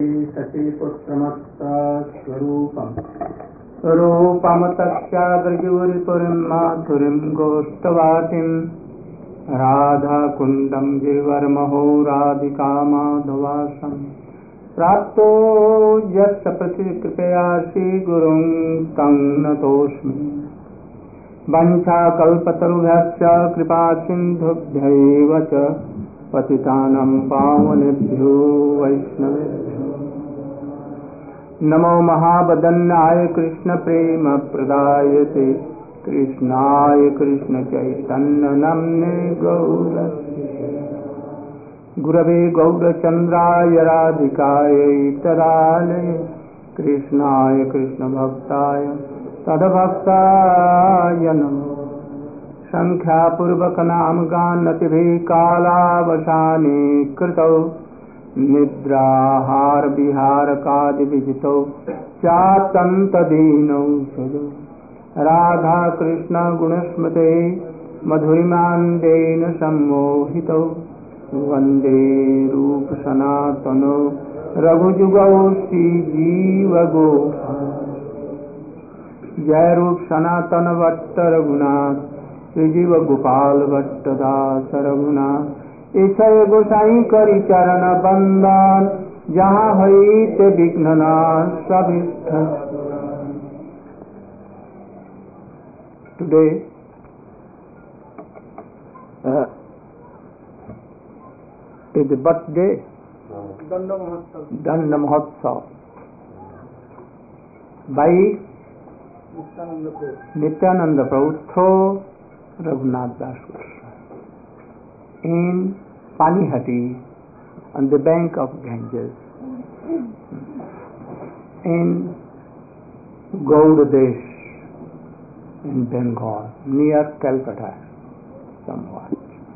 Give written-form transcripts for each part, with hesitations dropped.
शशिपुत्रमत्तस्वरूपम् रूपं तस्याद्रिपुरीं माधुरीं गोष्ठवाटिं राधाकुण्डं गिरिवर्महो राधिका माधवासं प्राप्तो यस्य प्रतिकृपया श्रीगुरुं तं नतोऽस्मि। वञ्चाकल्पतरुभ्यश्च कृपासिन्धुभ्यैव च पतितानां पावनेभ्यो वैष्णवेभ्यो नमो महावदन्याय कृष्णप्रेमप्रदायते कृष्णाय कृष्णचैतन्यनाम्ने गौरस्य गुरवे गौरचन्द्राय राधिकायै तदालये कृष्णाय कृष्णभक्ताय तद्भक्ताय नमः। संख्यापूर्वकनाम गानतिभिः कालावसाने कृतौ निद्राहार विहारकादिविजितौ चातन्तदीनौ सजौ राधा कृष्ण गुणस्मृते मधुरिमान्देन सम्मोहितौ वन्दे रूप सनातनो रघुजुगौ श्रीजीवगोपाल। जय रूप सनातन भट्ट रघुनाथ श्रीजीव गोपाल भट्ट दास रघुनाथ ईशय गोसाई करी चरण बंदन जहाँ हित विघ्ननाश सभिष्ट। Today is the birthday Danda Mahotsav by Nityananda Prabhu through Raghunath Das Goswami in Panihati on the bank of Ganges in Gaudadesh in Bengal near Calcutta somewhat.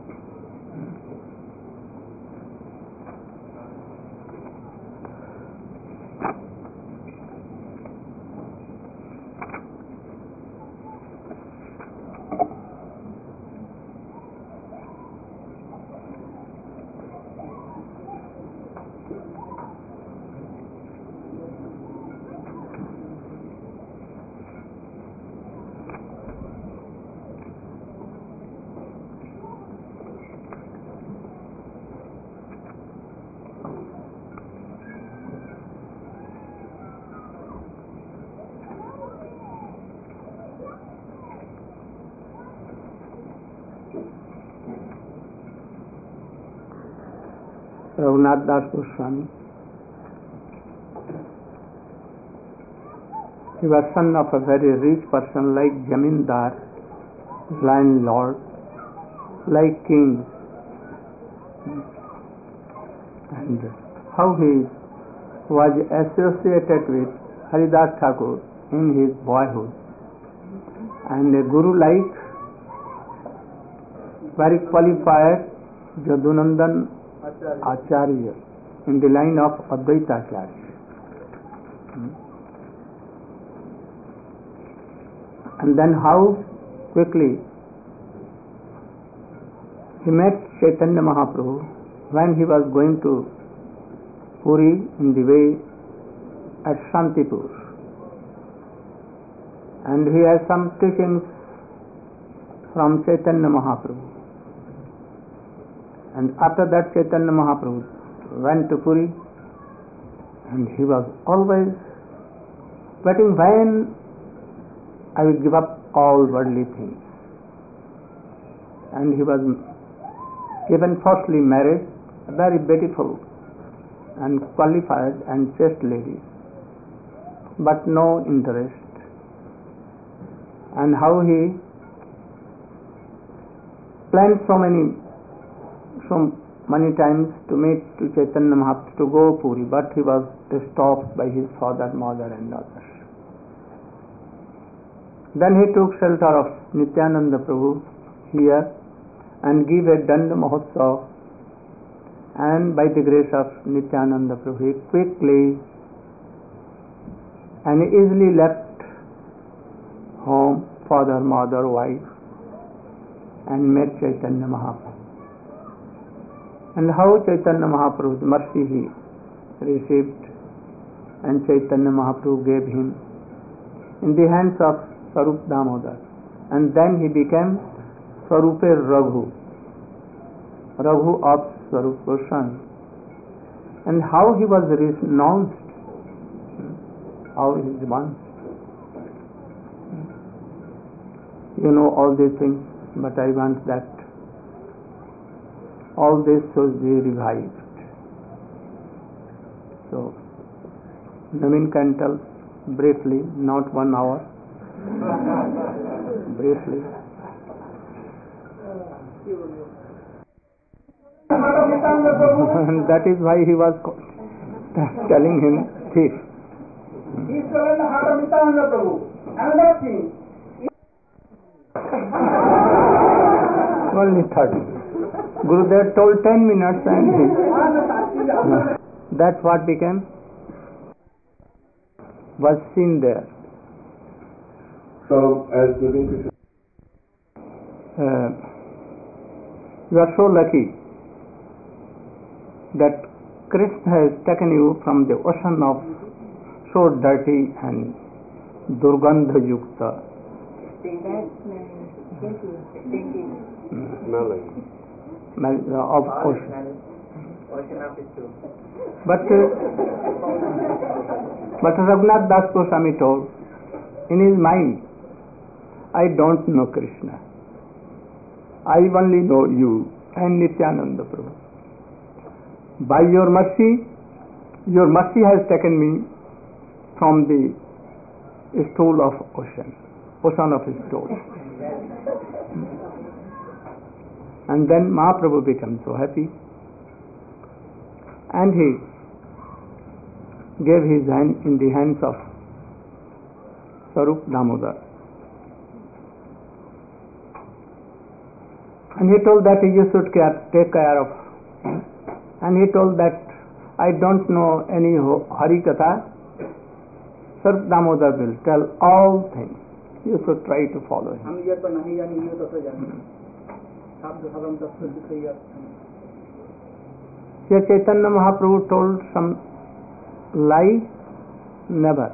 Raghunath Das Goswami, he was son of a very rich person like Jamindar, landlord, like king, and how he was associated with Haridas Thakur in his boyhood, and a guru like very qualified Jadunandan Acharya in the line of Advaita Acharya. And then how quickly he met Chaitanya Mahaprabhu when he was going to Puri in the way at Shantipur, and he has some teachings from Chaitanya Mahaprabhu. And after that Chaitanya Mahaprabhu went to Puri, and he was always waiting when I will give up all worldly things. And he was given firstly married, a very beautiful and qualified and chaste lady, but no interest. And how he planned so many times to meet to Chaitanya Mahaprabhu to go Puri, but he was stopped by his father, mother and others. Then he took shelter of Nityananda Prabhu here and gave a Danda Mahotsav, and by the grace of Nityananda Prabhu he quickly and easily left home, father, mother, wife, and met Chaitanya Mahaprabhu. And how Chaitanya Mahaprabhu's mercy he received and Chaitanya Mahaprabhu gave him in the hands of Sarup Damodar, and then he became Sarupe Raghu of Sarup Goswami. And how he was renounced, how he is renounced. You know all these things, but I want that all this should be revived. So, Naveen can tell briefly, not 1 hour, briefly. And that is why he was telling him thief. He stolen the heart of Nityananda Prabhu. Another thing. Only 30. Gurudev told 10 minutes and that's what became, was seen there. So, as Naveen Krishna, you are so lucky that Krishna has taken you from the ocean of so dirty and durgandha yukta, smelling. Of ocean. But Raghunath Das Goswami told in his mind, I don't know Krishna. I only know you and Nityananda Prabhu. By your mercy has taken me from the stool of ocean of stool. And then Mahaprabhu became so happy, and he gave his hand in the hands of Sarup Damodar. And he told that you should take care of him. And he told that I don't know any Hari Katha. Sarup Damodar will tell all things. You should try to follow him. Here Chaitanya Mahaprabhu told some lie? Never.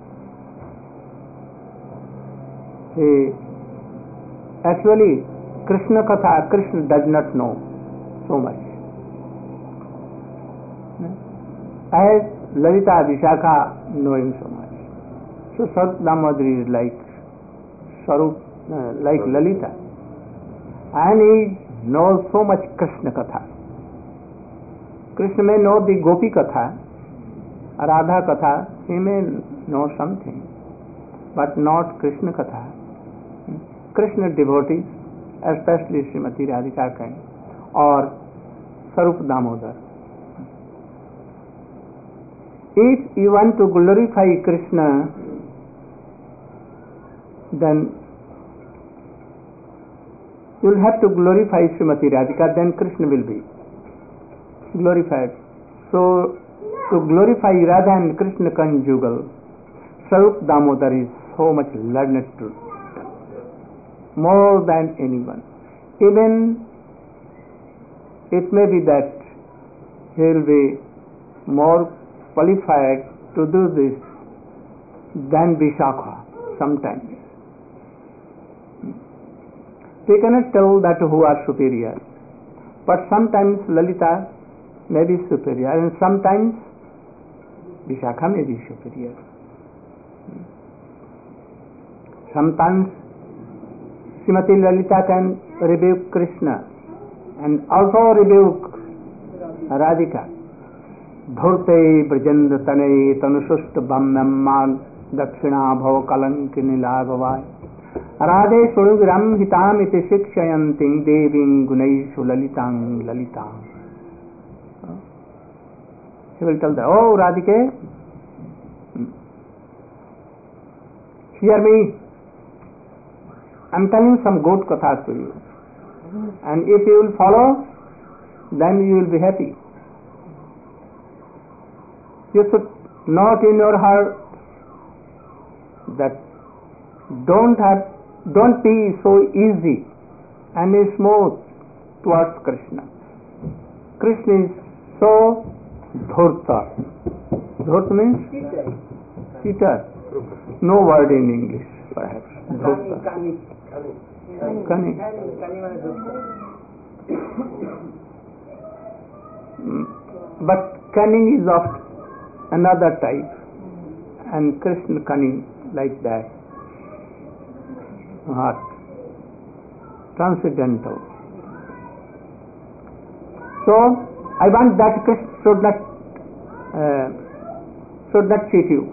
Actually, Krishna Katha, Krishna does not know so much. As Lalita Vishakha know him so much. So Sarup Damodar is like like Lalita. And he knows so much Krishna Katha. Krishna may know the Gopi Katha, Radha Katha, he may know something, but not Krishna Katha. Krishna devotees, especially Srimati Radhika can, or Sarup Damodar. If you want to glorify Krishna, then you will have to glorify Srimati Radhika, then Krishna will be glorified. So, to glorify Radha and Krishna conjugal, Sarup Damodar is so much learned to, more than anyone. Even it may be that he will be more qualified to do this than Vishakha sometimes. We cannot tell that who are superior, but sometimes Lalita may be superior and sometimes Vishakha may be superior. Sometimes Srimati Lalita can rebuke Krishna and also rebuke Radhika. Dhurte brajendra tane tanusust bhammamman dakshina bhava kalankini lagavai Radhe sunugram hitam iti shikshayanting deving gunaishu lalitang lalitang. He will tell that, oh Radhike, hear me, I am telling some good kathas to you, and if you will follow, then you will be happy. You should note in your heart that don't be so easy and smooth towards Krishna. Krishna is so dhurta, Dhurt means cheater. No word in English, perhaps. Cunning. But cunning is of another type, and Krishna cunning like that. Heart. Transcendental. So I want that Krishna should not cheat you.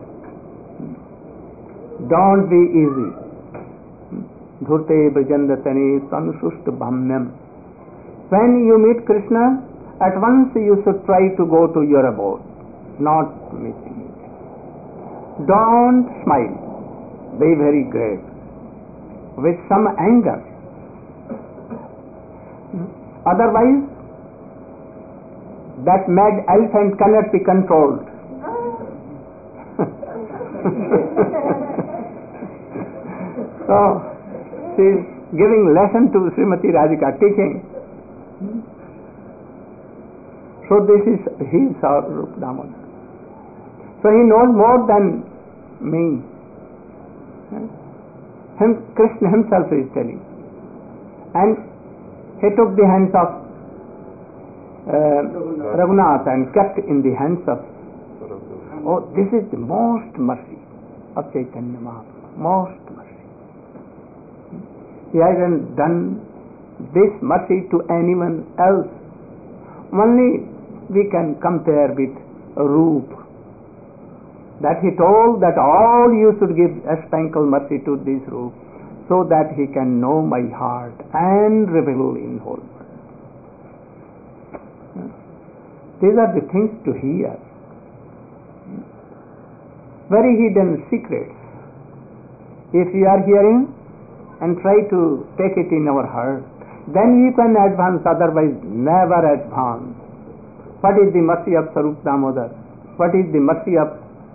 Don't be easy. Dhurte brajandatane tanushusht bhamyam. When you meet Krishna, at once you should try to go to your abode, not missing it. Don't smile. Be very grave, with some anger. Otherwise, that mad elephant cannot be controlled. So, she is giving lesson to Srimati Radhika, teaching. So this is his Rup Damodar. So he knows more than me. Krishna himself is telling. And he took the hands of Raghunath and kept in the hands of. Oh, this is the most mercy of Chaitanya Mahaprabhu. Most mercy. He hasn't done this mercy to anyone else. Only we can compare with Roop, that he told that all you should give a sprinkle mercy to this Roop, so that he can know my heart and reveal in whole world. These are the things to hear. Very hidden secrets. If you are hearing and try to take it in our heart, then you can advance, otherwise never advance. What is the mercy of Sarup Damodar? What is the mercy of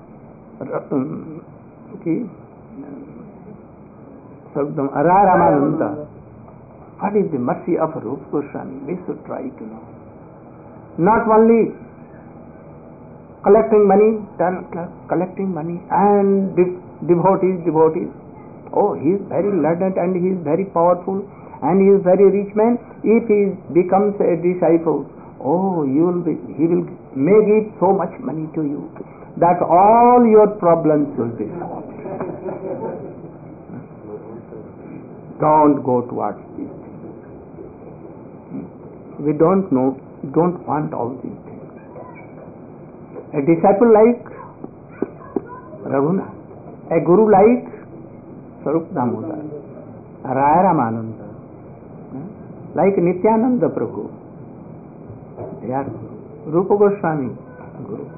Ramananda? What is the mercy of Rupa Goswami? We should try to know. Not only collecting money and devotees. Oh, he is very learned and he is very powerful and he is very rich man. If he becomes a disciple, oh, he will may give so much money to you that all your problems will be solved. Don't go towards these things. We don't know, don't want all these things. A disciple like Raghunath, a guru like Sarup Damodar, Raya Ramananda, like Nityananda Prabhu. They are Rupa Goswami, Guru.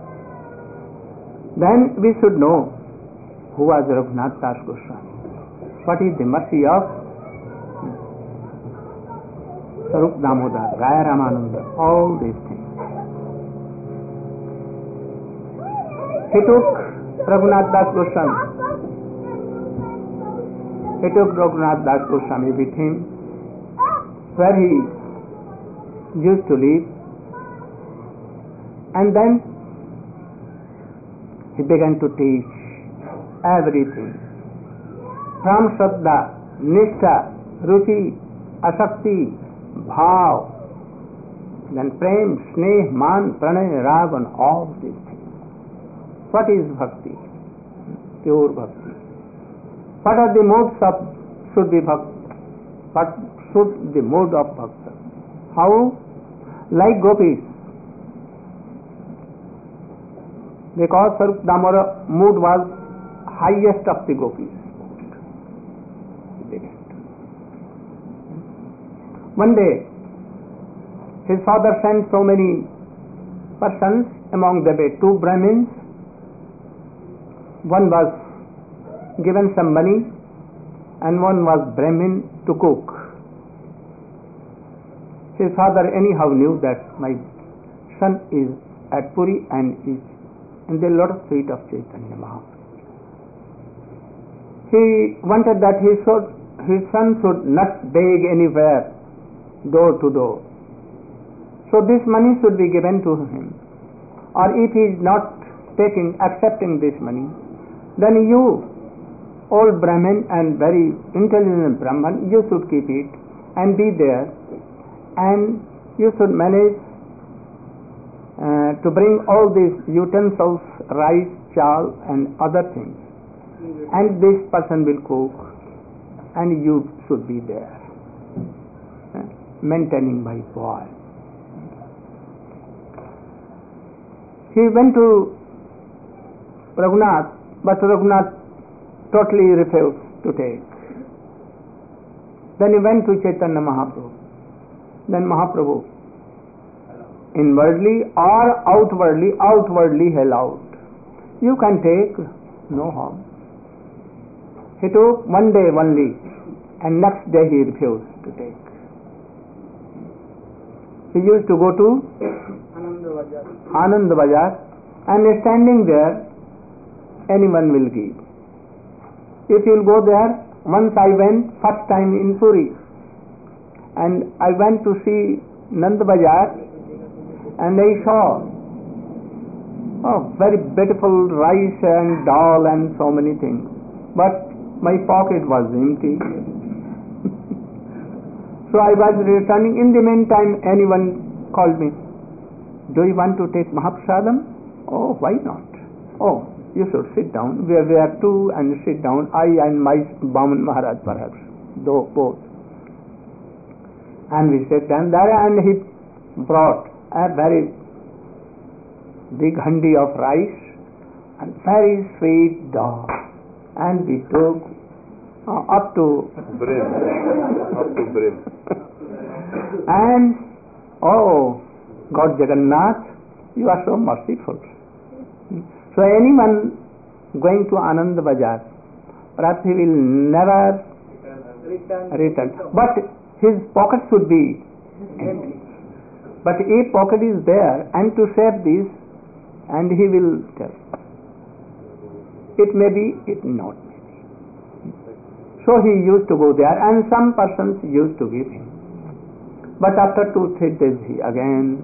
Then we should know who was Raghunath Das Goswami. What is the mercy of Sarup Damodar, Raya Ramananda, all these things. He took Raghunath Das Goswami. He took Raghunath Das Goswami with him, where he used to live. And then he began to teach everything. From Shraddha, Nishtha, Ruchi, Asakti, Bhav, then Prem, Sneh, Man, Pranay, Rag, and all these things. What is Bhakti? Pure Bhakti. What are the modes of should be Bhakti? What should the mode of Bhakti? How? Like gopis. Because Sarup Damodar mood was highest of the gopis. One day, his father sent so many persons, among them two Brahmins. One was given some money and one was Brahmin to cook. His father anyhow knew that my son is at Puri and is in the lotus feet of Chaitanya Mahaprabhu. He wanted that his son should not beg anywhere, door to door. So this money should be given to him. or if he is not accepting this money, then you, old Brahmin and very intelligent Brahman, you should keep it and be there, and you should manage to bring all these utensils, rice, chal and other things, and this person will cook and you should be there, maintaining my boy. He went to Raghunath, but Raghunath totally refused to take. Then he went to Chaitanya Mahaprabhu. Then Mahaprabhu, inwardly or outwardly allowed. You can take, no harm. He took one day only, and next day he refused to take. He used to go to Anand Bazar, and standing there, anyone will give. If you will go there, once I went first time in Puri, and I went to see Nand Bazar, and I saw very beautiful rice and dal and so many things, but my pocket was empty. So I was returning. In the meantime, anyone called me, do you want to take Mahaprasadam? Oh, why not? Oh, you should sit down. We are two and sit down. I and my Baman Maharaj perhaps, both. And we sat down there, and he brought a very big handi of rice and very sweet dal, and we took up to brim. And oh, God Jagannath, you are so merciful. So anyone going to Anand Bazar, perhaps he will never return. But his pocket should be empty. But a pocket is there, and to save this, and he will tell. It may be, it not may be. So he used to go there, and some persons used to give him. But after 2-3 days, he again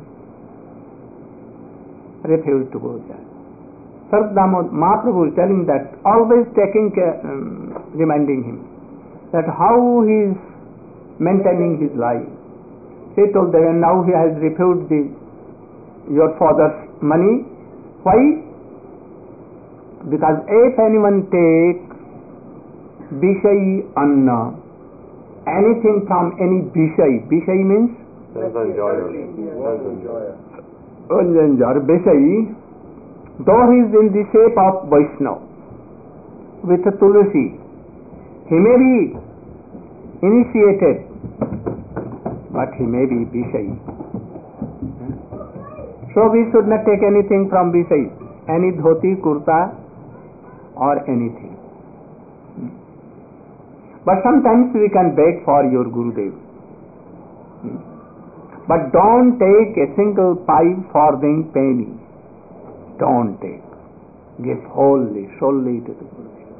refused to go there. Sardamod Mahaprabhu is telling that, always taking care, reminding him that how he is maintaining his life. He told them, now he has refused your father's money. Why? Because if anyone take Vishayi Anna, anything from any Vishayi means? Vishayi, though he is in the shape of Vaishnava, with a Tulasi, he may be initiated, but he may be Vishayi. So we should not take anything from Vishayi, any dhoti, kurta or anything. But sometimes we can beg for your Gurudev. But don't take a single pipe for the penny. Don't take. Give wholly, solely to the Gurudev.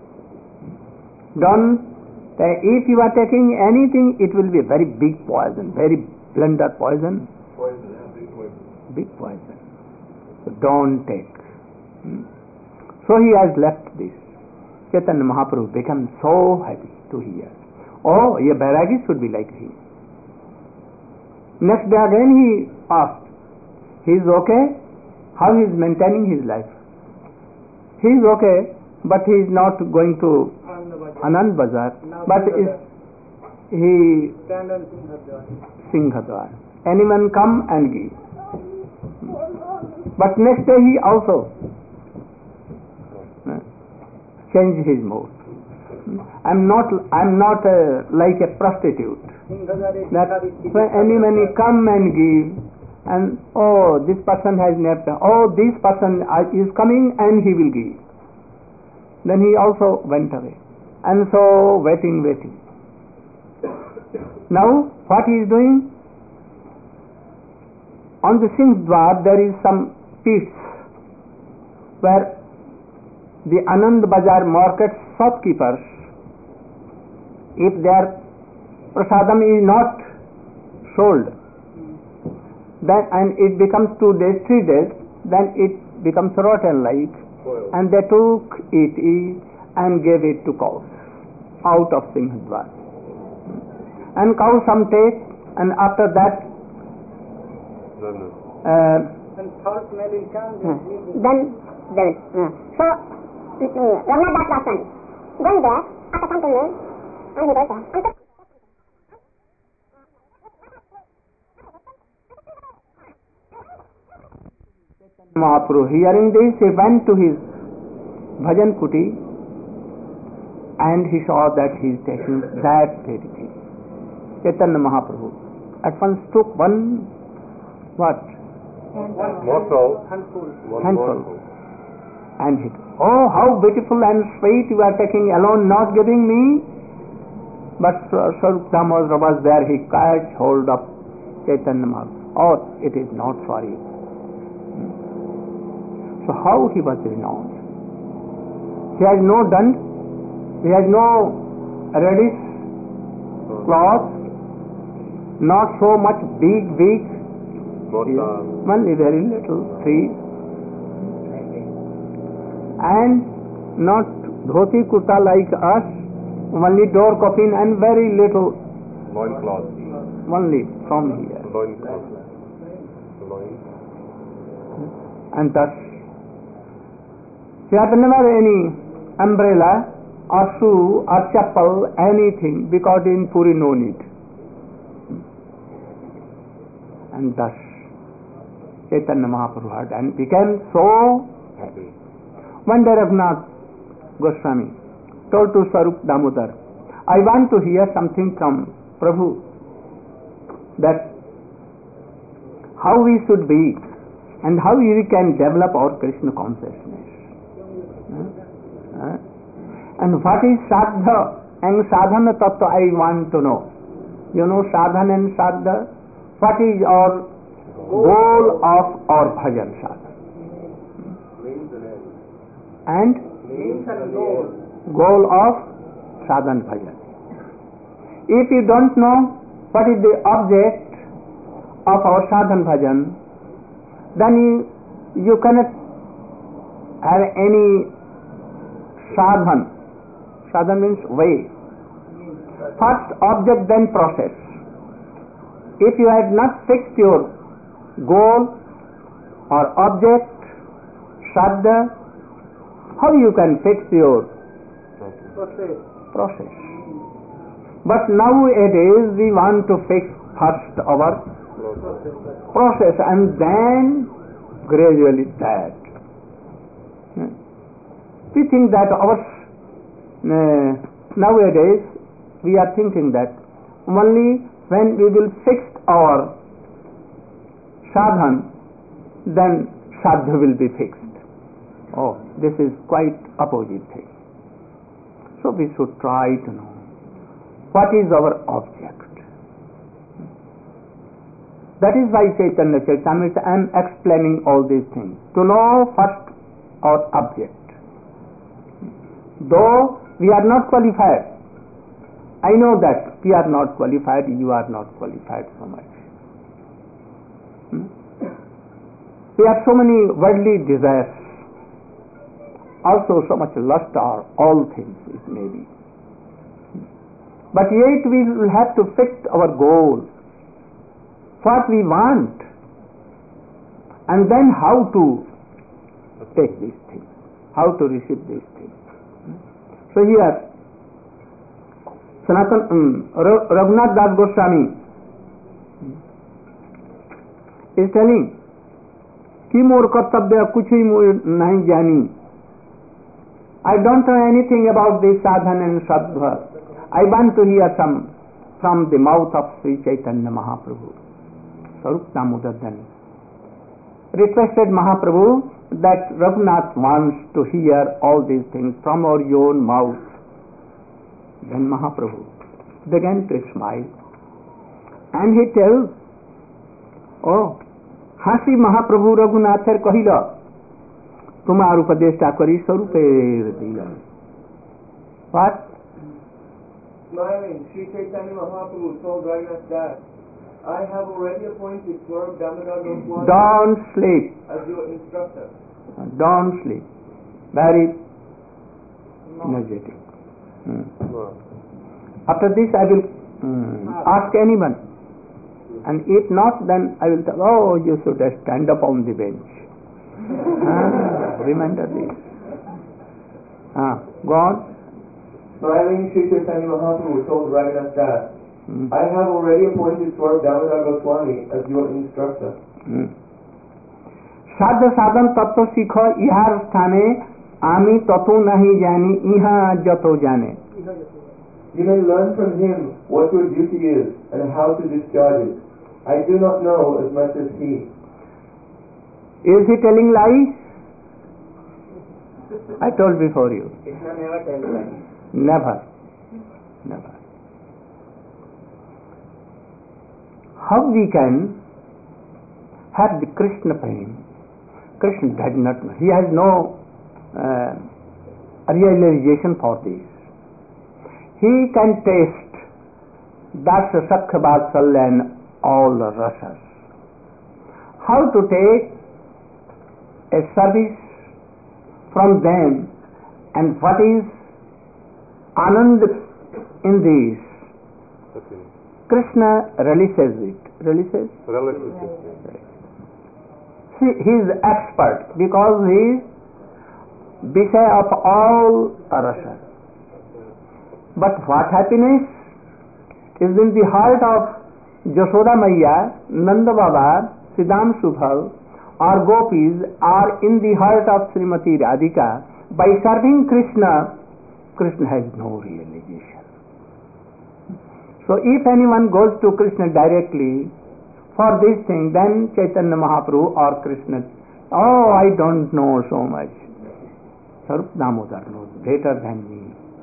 Don't. If you are taking anything, it will be a very big poison, very blunder poison. Big poison. So don't take. So he has left this. Chaitanya Mahaprabhu became so happy to hear. Oh, a Bairagi should be like him. Next day again he asked, he is okay? How he is maintaining his life? He is okay, but he is not going to Anand Bazar, but he Singhadwar. Anyone come and give. But next day he also changed his mood. I'm not like a prostitute. That when anyone come and give, and oh, this person has never, oh, this person is coming and he will give. Then he also went away. And so waiting. Now what he is doing? On the Singhadwar there is some pits where the Anand Bazar market shopkeepers, if their prasadam is not sold, then and it becomes 2 days, 3 days, then it becomes rotten like, and they took it and gave it to cows out of Singhadwar. And cows some take, and after that And third smelling comes. Then they will. So, Raghunath Das Goswami, going there, after some time, and he goes there. Mahaprabhu, hearing this, he went to his bhajan kuti, and he saw that he is taking that very thing. Chaitanya Mahaprabhu at once took one, what? Handful. And he, oh, how beautiful and sweet you are taking alone, not giving me. But Swarup Damodar was there, he catch hold of Chaitanya Mahaprabhu. Oh, it is not for you. So how he was renounced? He has no dand, he has no reddish cloth, not so much big, only very little, 3, and not dhoti kurta like us, only door coffin and very little, loincloth, only from here. And thus he had never any umbrella or shoe or chapel, anything, because in Puri no need. And thus Chaitanya Mahaprabhu had and became so happy. One day Raghunath Goswami told to Swarup Damodar, I want to hear something from Prabhu, that how we should be and how we can develop our Krishna consciousness. And what is sadha and sadhana tattva, I want to know. You know sadhana and sadha? What is our goal of our bhajan sadhana? And goal of sadhana bhajan. If you don't know what is the object of our sadhana bhajan, then you cannot have any sadhan. Sadhan means way. First object, then process. If you had not fixed your goal or object, sadha, how you can fix your process? But nowadays we want to fix first our process and then gradually that. We think that nowadays we are thinking that only when we will fix our sadhan, then sadha will be fixed. Oh, this is quite opposite thing. So we should try to know what is our object. That is why Chaitanya Charitamrita I am explaining all these things. To know first our object. Though we are not qualified, I know that we are not qualified, you are not qualified so much. We have so many worldly desires, also so much lust or all things it may be. But yet we will have to fix our goal, what we want, and then how to take these things, how to receive these things. So here, Raghunath Das Goswami is telling, कि मोर कर्तव्य कुछ ही नहीं जानी. I don't know anything about this sadhana and sadhva. I want to hear some from the mouth of Sri Chaitanya Mahaprabhu. Swarup Damodar then requested Mahaprabhu that Raghunath wants to hear all these things from our own mouth. Then Mahaprabhu began to smile and he tells, oh, হাসি মহাপ্রভু রঘুনাথের কহিল তোমার উপদেশটা করি স্বরূপের দিল. What? Smiling, Sri Chaitanya Mahaprabhu told Raghunath Das, I have already appointed Swarup Damodar Goswami Don't sleep. as your instructor. Don't sleep. Very energetic. After this I will ask anyone. And if not, then I will tell, oh, you should stand up on the bench. Remember this. Go on. Smiling, Sri Chaitanya Mahaprabhu told Raghunath Das, I have already appointed Swarup Damodar Goswami as your instructor. সাধ্য সাধন তত্ত্ব শিখ ইহার স্থানে আমি তত নাহি জানি ইহা যত জানে You may learn from him what your duty is and how to discharge it. I do not know as much as he. Is he telling lies? I told before you. Krishna never tells lies. Never. How we can have the Krishna pain? Krishna does not know. He has no realization for this. He can taste Dasa Sakha Vatsalya and all the rasas. How to take a service from them and what is Anand in this? Krishna releases it. Releases? He is expert because he is Vishaya of all rasa. But what happiness is in the heart of Jashoda Maiya, Nanda Baba, Siddham Subhal or Gopis are in the heart of Srimati Radhika. By serving Krishna, Krishna has no realization. So if anyone goes to Krishna directly for this thing, then Chaitanya Mahaprabhu or Krishna, oh, I don't know so much. Swarup Damodar knows better than me.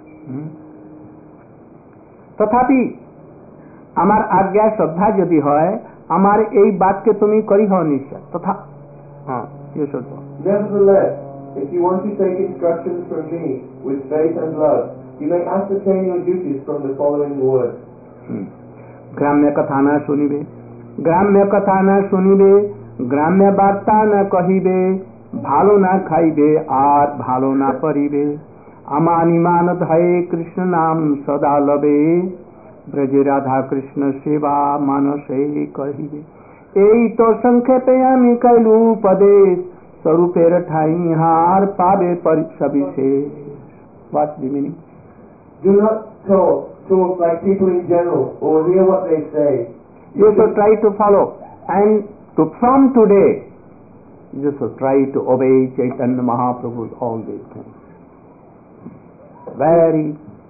তথাপি আমার আজ্ঞা শ্রদ্ধা যদি হয় আমার এই বাক্যে তুমি করিহ নিশ্চয় তথা Nevertheless, if you want to take instructions from me with faith and love, you may ascertain your duties from the following words. গ্রাম্য কথা না শুনিবে গ্রাম্য কথা না শুনিবে গ্রাম্য বার্তা না কহিবে ভালো না খাইবে আর ভালো না পরিবে আমানি মানত হয়ে কৃষ্ণ নাম সদা লবে ব্রজে রাধা কৃষ্ণ সেবা মানসে কহিবে এই তো সংক্ষেপে আমি কইলু উপদেশ স্বরূপের ঠাই হার পাবে সবিশেষ What's the meaning? Do not talk like people in general or hear what they say. You should try to follow and from today you should try to obey Chaitanya Mahaprabhu's all these things. Very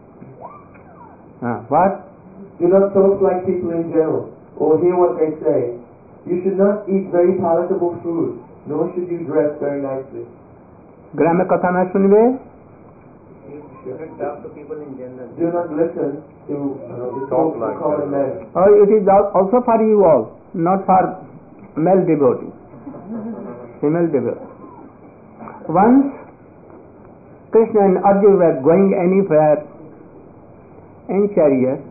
what? Do not talk like people in general or hear what they say. You should not eat very palatable food, nor should you dress very nicely. গ্রামে কথা না শুনবে You should talk to people in general. Do not listen to the talk of common men. Oh, it is also for you all, not for male devotees, female devotees. Once Krishna and Arjuna were going anywhere in chariot.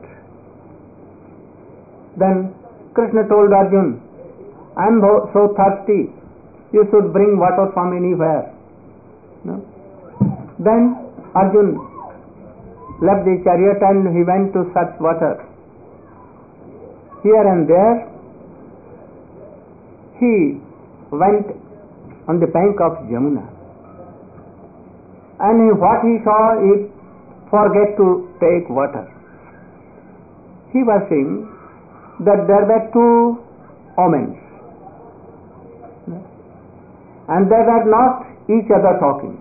Then Krishna told Arjuna, I am so thirsty, you should bring water from anywhere. No? Then Arjuna left the chariot and he went to fetch water. Here and there he went on the bank of Jamuna. And what he saw, he forget to take water. He was seeing that there were two omens and they were not each other talking.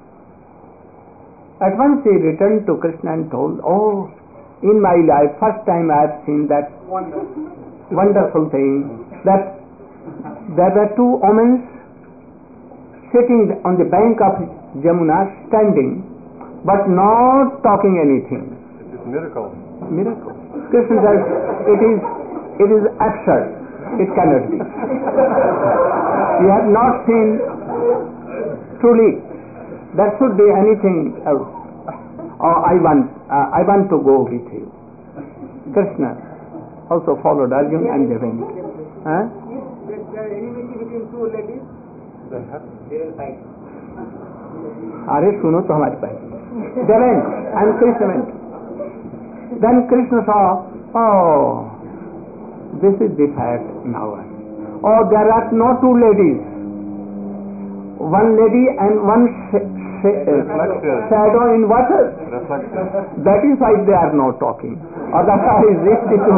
At once he returned to Krishna and told, oh, in my life first time I have seen that wonderful thing, that there were two omens sitting on the bank of Jamuna, standing, but not talking anything. It is miracle. Miracle. Krishna says, it is absurd. It cannot be. You have not seen truly. There should be anything else. Oh, I want to go with you. Krishna, also followed Arjun and they went. Huh? If there is enmity between two ladies, they will fight. अरे सुनो तो हमारी बात. They went and Krishna went. Then Krishna saw, oh, this is the fact now. Oh, there are no two ladies. One lady and one shadow in water. That is why they are not talking. Otherwise, if the two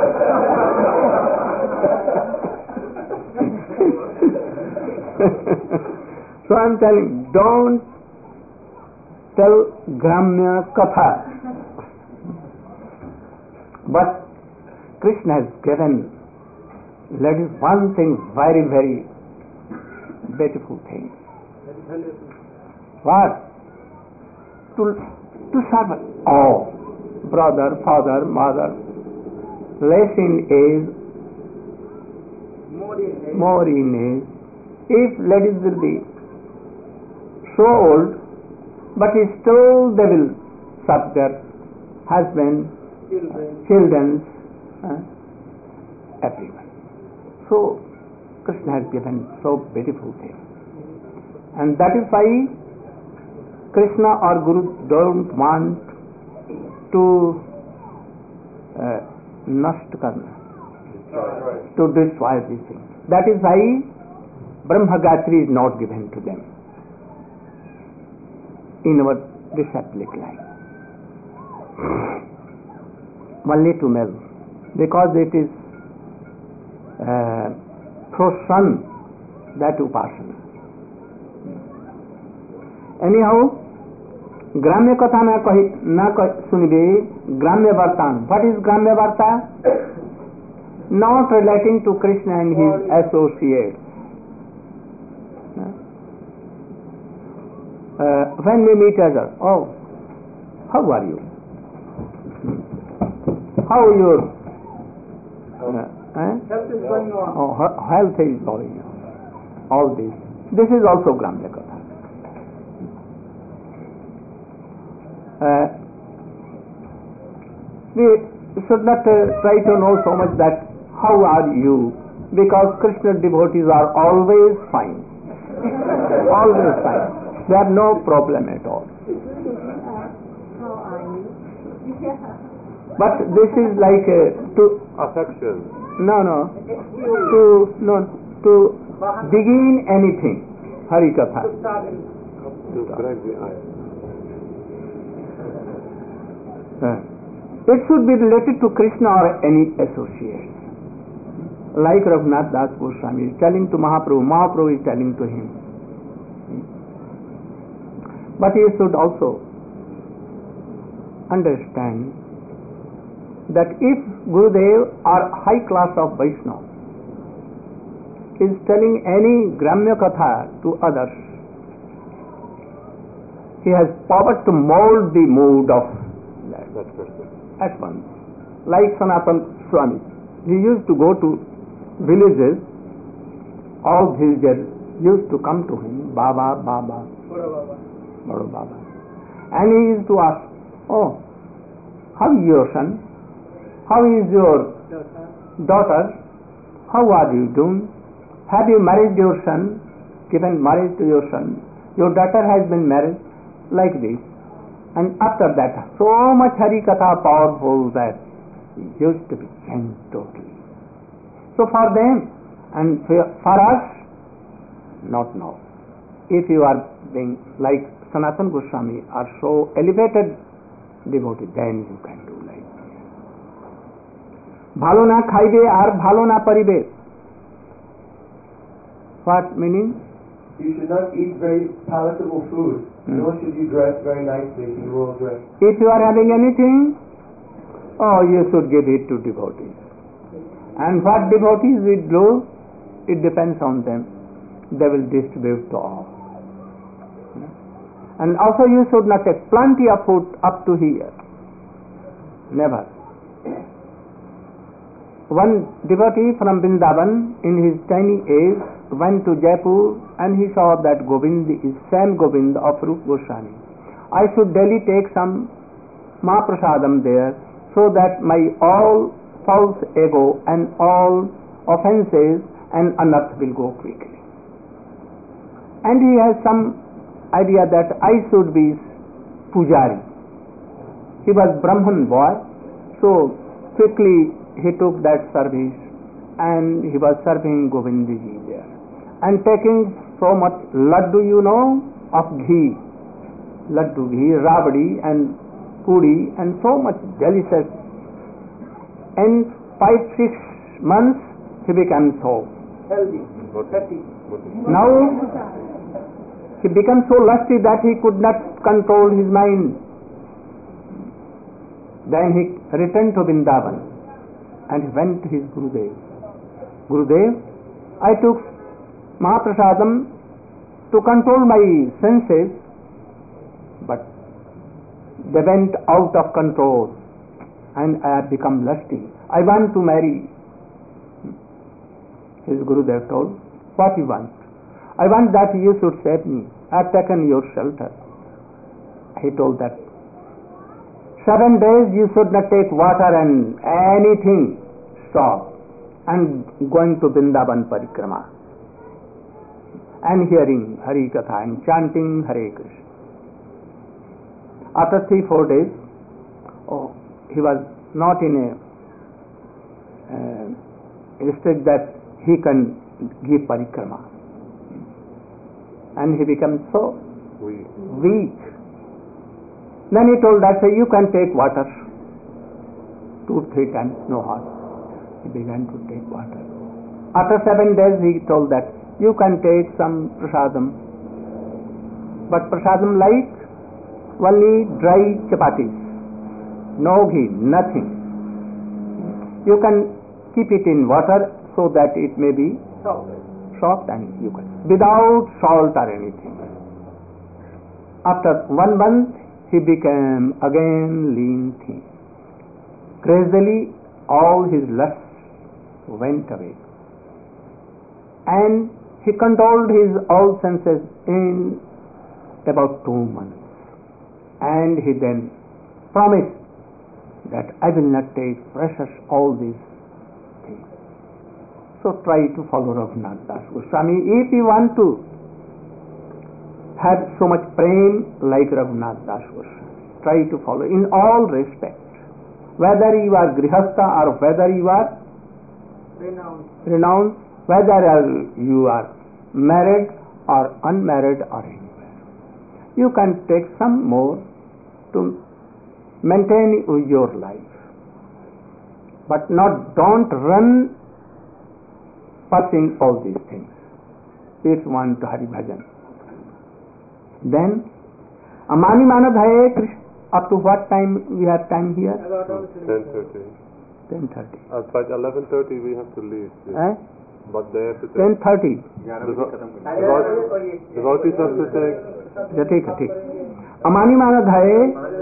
so I am telling, don't tell Gramya Katha. But Krishna has given, that is one thing, very, very beautiful thing. What? To serve all, brother, father, mother, less in age, more in age. If ladies will be so old, but still they will serve their husband, children, everyone. So Krishna has given so beautiful thing, and that is why Krishna or Guru don't want to nast karna, to destroy these things. That is why Brahma Gatri is not given to them in our disciplic life. Only to male, because it is through sun that upasana. Anyhow, Gramya Katha na sunibe, Gramya Vartan. What is Gramya Varta? Not relating to Krishna and his associates. When we meet others, oh, how are you? How your health is going on. Oh, health is going on. All this. This is also Gramya Katha. We should not try to know so much that how are you, because Krishna devotees are always fine. Always fine. There are no problem at all. How are you? But this is like to affection. To begin anything. Hari Katha. To crack the ice. It should be related to Krishna or any associate. Like Raghunath Das Goswami is telling to Mahaprabhu, Mahaprabhu is telling to him. But he should also understand that if Gurudev or high class of Vaishnava is telling any Gramya Katha to others, he has power to mold the mood of that person at once. Like Sanatana Swami, he used to go to villages, all villagers used to come to him, Baba, Baba, Bado Baba. And he used to ask, oh, how is your son? How is your daughter? How are you doing? Have you married your son? Given marriage to your son? Your daughter has been married? Like this. And after that, so much Hari Katha powerful that he used to be changed totally. So for them and for us, not now. If you are being like Sanatana Goswami are so elevated devotee, then you can do like this. Bhalo na khaibe ar bhalo na paribe. What meaning? You should not eat very palatable food, nor should you dress very nicely in royal dress. If you are having anything, oh, you should give it to devotees. And what devotees will do, it depends on them. They will distribute to all. And also you should not take plenty of food up to here. Never. One devotee from Vrindavan in his tiny age went to Jaipur and he saw that Govind is same Govind of Rup Goswami. I should daily take some Mahaprasadam there so that my all false ego and all offenses, and unearth will go quickly. And he has some idea that I should be pujari. He was Brahman boy, so quickly he took that service and he was serving Govindji there and taking so much laddu, of ghee, laddu ghee, rabdi and puri, and so much delicious. In 5-6 months he became so healthy. now he became so lusty that he could not control his mind. Then he returned to Vrindavan and he went to his Gurudev. Gurudev, I took Mahaprasadam to control my senses, but they went out of control and I have become lusty. I want to marry. His Gurudev told, what you want? I want that you should save me. I have taken your shelter. He told that 7 days you should not take water and anything. Stop. And going to Vrindavan Parikrama and hearing Hari Katha and chanting Hare Krishna. After 3-4 days, he was not in a state that he can give Parikrama. And he became so weak. Then he told that you can take water 2-3 times, no harm. He began to take water. After 7 days he told that you can take some prasadam, but prasadam like only dry chapatis, no ghee, nothing. You can keep it in water so that it may be soft and you can, without salt or anything. After 1 month he became again lean thin. Gradually all his lusts went away and he controlled his all senses in about 2 months, and he then promised that I will not take precious all these things. So try to follow Raghunath Das Goswami if you want to have so much prem like Raghunath Das Goswami. Try to follow in all respects, whether you are grihastha or whether you are renounced, whether you are married or unmarried or anywhere. You can take some more to maintain your life, but don't run pursuing all these things if you want to Hari Bhajan. Then Amani Manav Hai Krishna, up to what time we have time here? 10:30. 10:30. By 11:30 we have to leave. But they have to take. 10:30. Devotees have to take. ठीक है ठीक. अमानी मानद है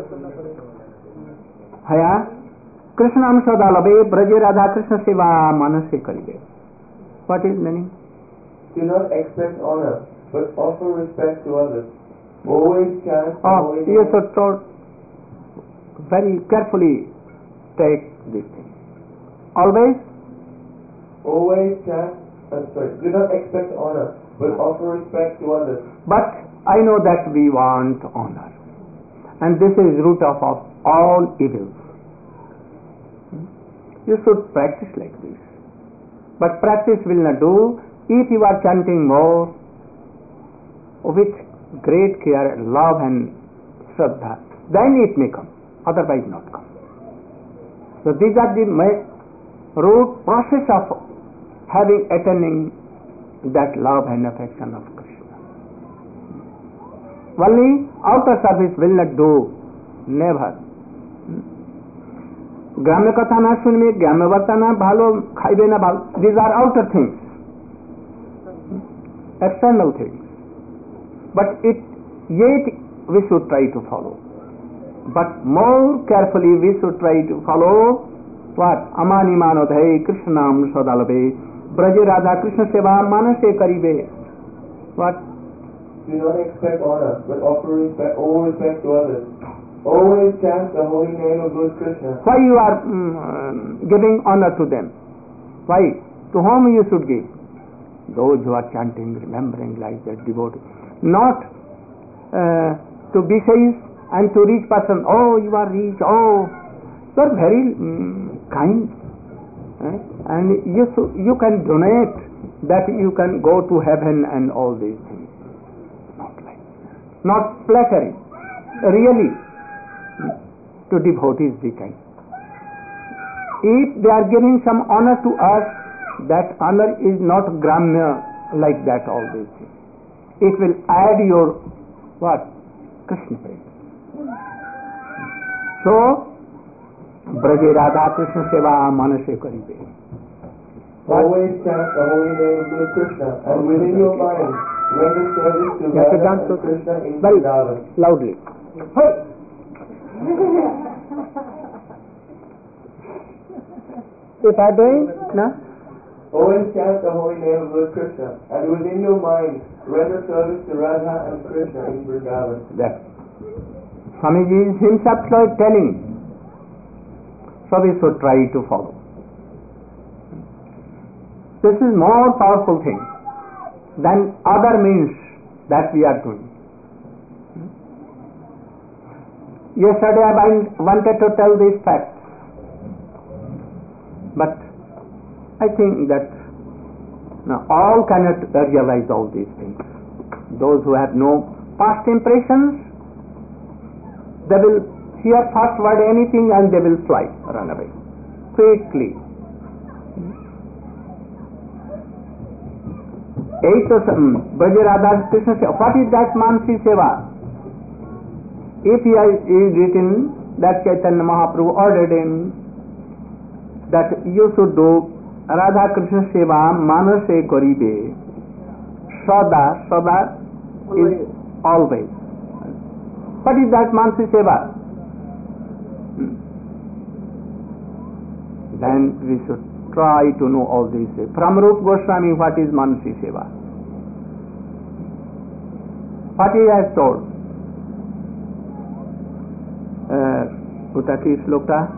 हया कृष्ण नाम सदा लबे ब्रजे राधा कृष्ण सेवा मानस से करिबे. What is meaning? Do not expect honor, but offer respect to others. Always chant. You should very carefully take this thing. Always chant. Do not expect honor, but offer respect to others. But I know that we want honor, and this is root of all evils. You should practice like this, but practice will not do if you are chanting more with great care, love and shraddha. Then it may come, otherwise not come. So these are the root process of attaining that love and affection of Krishna. Only outer service will not do, never. ग्राम्य कथा ना सुनबे, ग्राम्य वार्ता ना भालो, खाइबे ना भालो. These are outer things, external things. But yet we should try to follow. But more carefully we should try to follow what? Amani manodhai Krishnam sadalabe Braje Radha Krishna seva manase karibe. What? Do not expect honor, but offer all respect to others. Always chant the holy name of Lord Krishna. Why you are giving honor to them? Why? To whom you should give? Those who are chanting, remembering like that devotee. Not to vishayis and to rich person. Oh, you are rich. Oh, you are very kind. And you can donate that you can go to heaven and all these things. Not like that. Not flattery. Really, to devotees be kind. If they are giving some honor to us, that honor is not gramya like that, all these things. It will add your what? Krishna prema. So, Braje Radha Krishna Seva Manase Karibe. Always chant the holy name of Lord Krishna, and within your mind, render service to Radha and Krishna in Vrindavan. Loudly. Hey. If I doing, no? Always chant the holy name of Lord Krishna, and within your mind, render service to Radha and Krishna in Vrindavan. That. Swamiji is himself telling. So we should try to follow. This is more powerful thing than other means that we are doing. Yesterday I wanted to tell these facts, but I think that all cannot realize all these things. Those who have no past impressions, they will hear first word anything and they will fly, run away quickly. Braje Radha Krishna Seva. What is that Mansi Seva? If he is written that Chaitanya Mahaprabhu ordered him that you should do Radha Krishna Seva Manase Karibe. Sada is always. What is that Mansi Seva? Then we should try to know all these. From Rupa Goswami, what is Manasi Seva? What he has told? Utaki Slokta?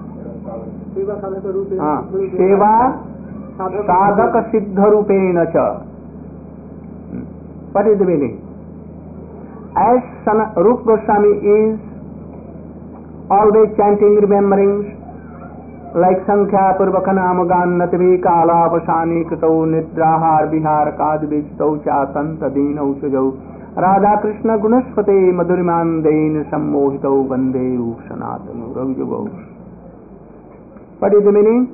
Seva Sadhaka Siddha Rupena Cha. What is the meaning? As Rupa Goswami is always chanting, remembering, like Sankhya Purvaka Namagan Natvi Kala Vasani Kritau Nidrahar Vihar Kad Vichtau Chasan Tadinau Sujau Radha Krishna Gunashpate Madhuriman Dain Sammohitau Vande Rukshanatanu Raujavau. What is the meaning?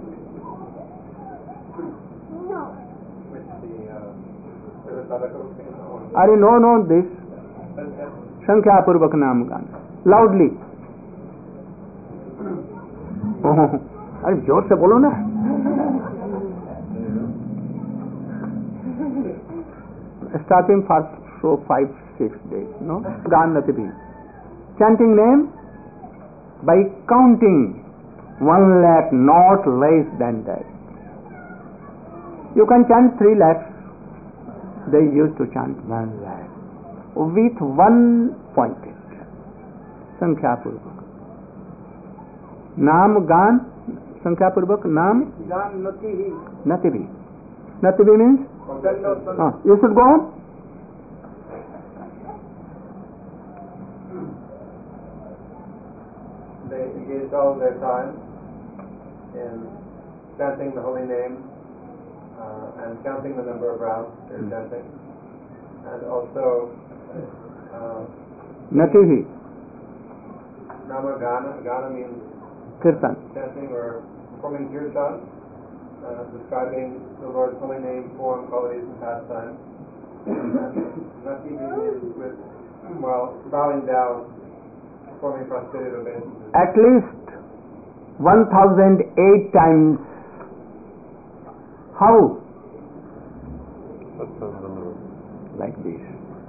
No, this Sankhya Purvaka Namagan. Loudly. अरे जोर से बोलो ना. Starting for 5-6 days, no? Ganatibi. Chanting name by counting 1 lakh, not less than that. You can chant 3 lakhs. They used to chant 1 lakh with 1 pointed. Sankhya Purvak. Naam Gan, Sankhya Purvak, Naam Gan Nati. Natibi. Natibi means? You should go on. They engaged all of their time in chanting the holy name and counting the number of rounds they're chanting, and also Natihi. Nama Gana. Gana means Kirtan. chanting or performing kirtan, describing the Lord's holy name, form, qualities, and pastimes. Nati means with, bowing down, performing prostrated obeisances. At least 1008 times. How? Like this.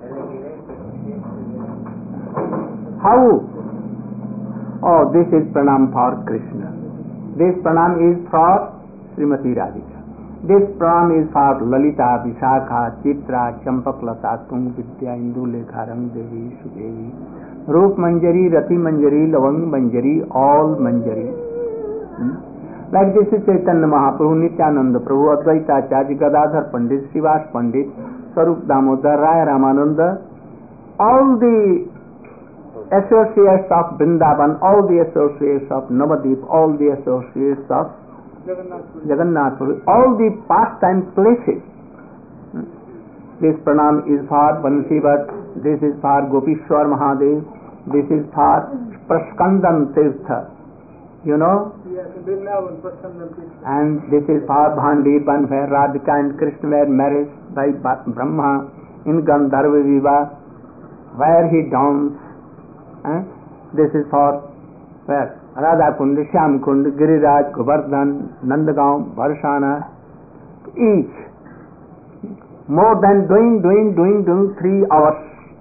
How? Oh, this is pranam for Krishna. This pranam is for Srimati Radhika. This pranam is for Lalita, Vishakha, Chitra, Champaklata, Tung Vidya, Indulekha, Rang Devi, Sudevi, Roop Manjari, Rati Manjari, Lavang Manjari, all Manjari. Like this is Chaitanya Mahaprabhu, Nityananda Prabhu, Advaita Acharya, Gadadhar Pandit, Srivas Pandit, Sarup Damodar, Raya Ramananda, all the associates of Vrindavan, all the associates of Navadip, all the associates of Jagannath Puri, all the pastime places. This pranam is for Bansivat, this is for Gopishwar Mahadev, this is for Praskandan Tirtha, you know, and this is for Bhandirban where Radhika and Krishna were married by Brahma in Gandharva Viva, where he danced. This is for where Radha Kund, Shyam Kund, Giriraj, Govardhan, Nandagaon, Varshana, each more than doing 3 hours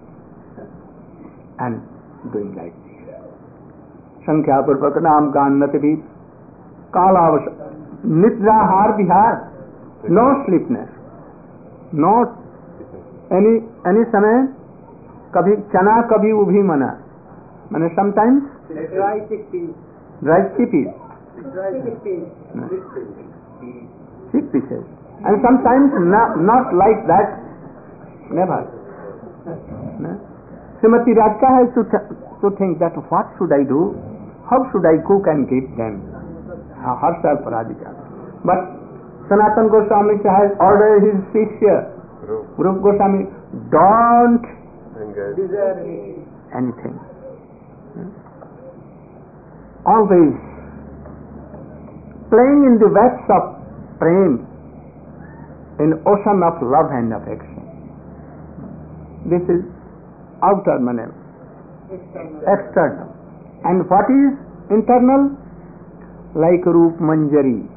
and doing like this. Sankhya Purvak Naam Gannati Bhi Kalavas Nidra Bihar, no sleepness, not any समय कभी चना कभी उभी मना, माने sometimes dry chickpeas, chickpeas, and sometimes not like that, never. Srimati Radhika has to think that what should I do, how should I cook and give them, herself Radhika. But Sanatana Goswami has ordered his Shishya Rup Goswami, don't desire anything. Always playing in the waves of prem, in ocean of love and affection. This is outer manner, external. And what is internal? Like Roop Manjari.